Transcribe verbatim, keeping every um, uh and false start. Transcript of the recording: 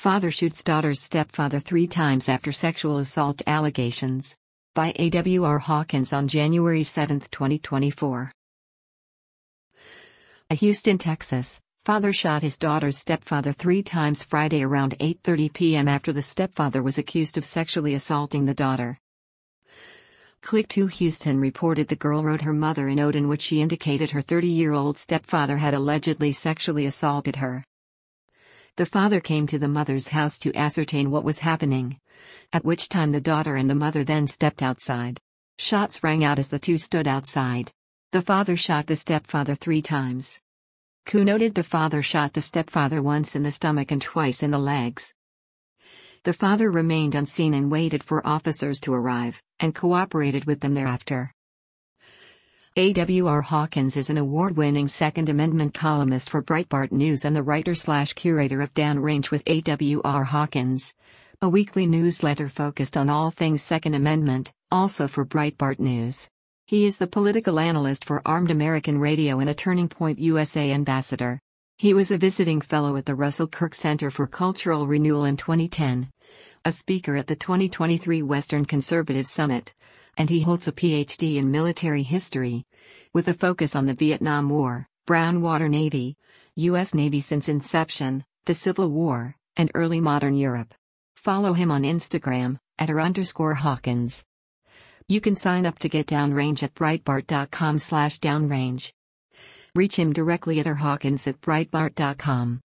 Father shoots daughter's stepfather three times after sexual assault allegations. By A W R Hawkins on January seventh, twenty twenty-four. A Houston, Texas, father shot his daughter's stepfather three times Friday around eight thirty p m after the stepfather was accused of sexually assaulting the daughter. Click two Houston reported the girl wrote her mother a note in which she indicated her thirty-year-old stepfather had allegedly sexually assaulted her. The father came to the mother's house to ascertain what was happening, at which time the daughter and the mother then stepped outside. Shots rang out as the two stood outside. The father shot the stepfather three times. Koo noted the father shot the stepfather once in the stomach and twice in the legs. The father remained unseen and waited for officers to arrive, and cooperated with them thereafter. A W R Hawkins is an award-winning Second Amendment columnist for Breitbart News and the writer-slash-curator of Downrange with A W R Hawkins, a weekly newsletter focused on all things Second Amendment, also for Breitbart News. He is the political analyst for Armed American Radio and a Turning Point U S A ambassador. He was a visiting fellow at the Russell Kirk Center for Cultural Renewal in twenty ten, a speaker at the twenty twenty-three Western Conservative Summit, and he holds a P H D in military history, with a focus on the Vietnam War, Brown Water Navy, U S Navy since inception, the Civil War, and early modern Europe. Follow him on Instagram, at her underscore Hawkins. You can sign up to get Downrange at breitbart dot com slash downrange. Reach him directly at her Hawkins at breitbart dot com.